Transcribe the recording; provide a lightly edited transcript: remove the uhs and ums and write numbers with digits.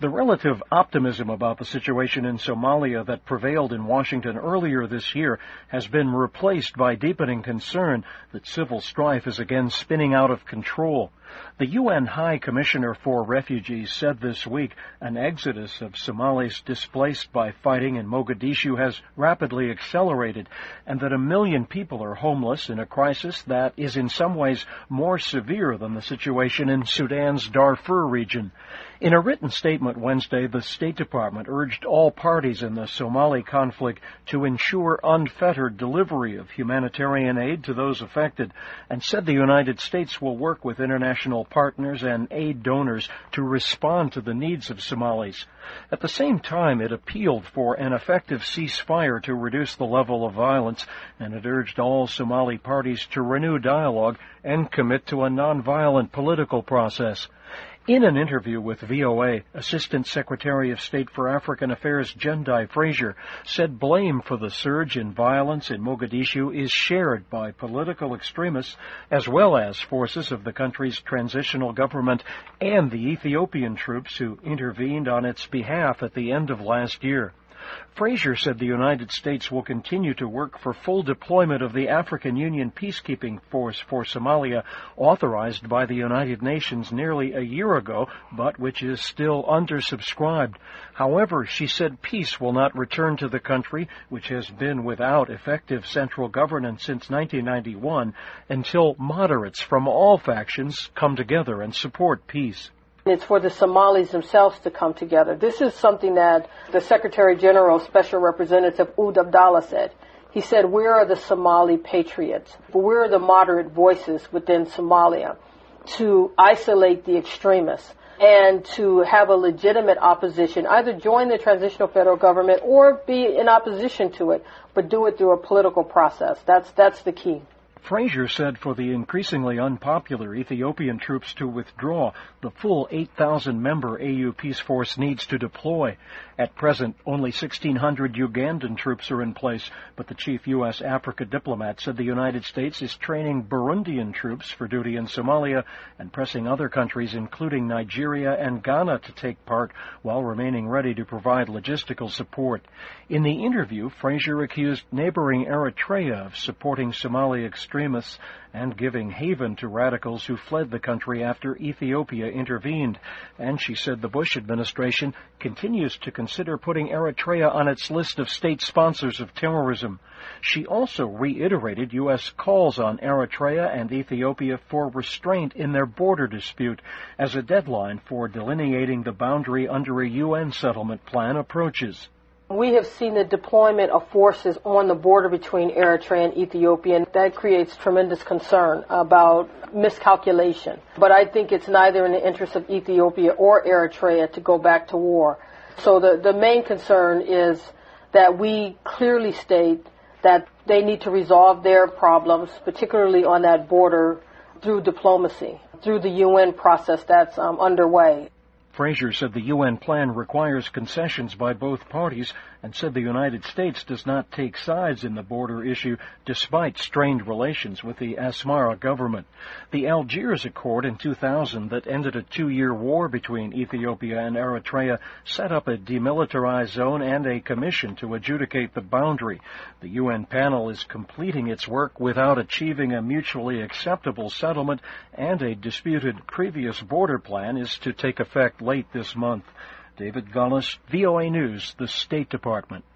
The relative optimism about the situation in Somalia that prevailed in Washington earlier this year has been replaced by deepening concern that civil strife is again spinning out of control. The UN High Commissioner for Refugees said this week an exodus of Somalis displaced by fighting in Mogadishu has rapidly accelerated, and that 1 million people are homeless in a crisis that is in some ways more severe than the situation in Sudan's Darfur region. In a written statement Wednesday, the State Department urged all parties in the Somali conflict to ensure unfettered delivery of humanitarian aid to those affected, and said the United States will work with international partners and aid donors to respond to the needs of Somalis. At the same time, it appealed for an effective ceasefire to reduce the level of violence, and it urged all Somali parties to renew dialogue and commit to a nonviolent political process. In an interview with VOA, Assistant Secretary of State for African Affairs Jendai Frazier said blame for the surge in violence in Mogadishu is shared by political extremists as well as forces of the country's transitional government and the Ethiopian troops who intervened on its behalf at the end of last year. Frazier said the United States will continue to work for full deployment of the African Union peacekeeping force for Somalia, authorized by the United Nations nearly a year ago, but which is still undersubscribed. However, she said peace will not return to the country, which has been without effective central governance since 1991, until moderates from all factions come together and support peace. It's for the Somalis themselves to come together. This is something that the Secretary General, Special Representative Ould Abdallah said. He said, we are the Somali patriots. We're the moderate voices within Somalia to isolate the extremists and to have a legitimate opposition, either join the transitional federal government or be in opposition to it, but do it through a political process. That's the key. Frazier said for the increasingly unpopular Ethiopian troops to withdraw, the full 8,000-member AU Peace Force needs to deploy. At present, only 1,600 Ugandan troops are in place, but the chief U.S. Africa diplomat said the United States is training Burundian troops for duty in Somalia and pressing other countries, including Nigeria and Ghana, to take part while remaining ready to provide logistical support. In the interview, Frazier accused neighboring Eritrea of supporting Somali extremists and giving haven to radicals who fled the country after Ethiopia intervened. And she said the Bush administration continues to consider putting Eritrea on its list of state sponsors of terrorism. She also reiterated U.S. calls on Eritrea and Ethiopia for restraint in their border dispute as a deadline for delineating the boundary under a UN settlement plan approaches. We have seen the deployment of forces on the border between Eritrea and Ethiopia, and that creates tremendous concern about miscalculation. But I think it's neither in the interest of Ethiopia or Eritrea to go back to war. So the main concern is that we clearly state that they need to resolve their problems, particularly on that border, through diplomacy, through the UN process that's underway. Frazier said the UN plan requires concessions by both parties and said the United States does not take sides in the border issue despite strained relations with the Asmara government. The Algiers Accord in 2000 that ended a 2-year war between Ethiopia and Eritrea set up a demilitarized zone and a commission to adjudicate the boundary. The UN panel is completing its work without achieving a mutually acceptable settlement, and a disputed previous border plan is to take effect late this month. David Gullis, VOA News, the State Department.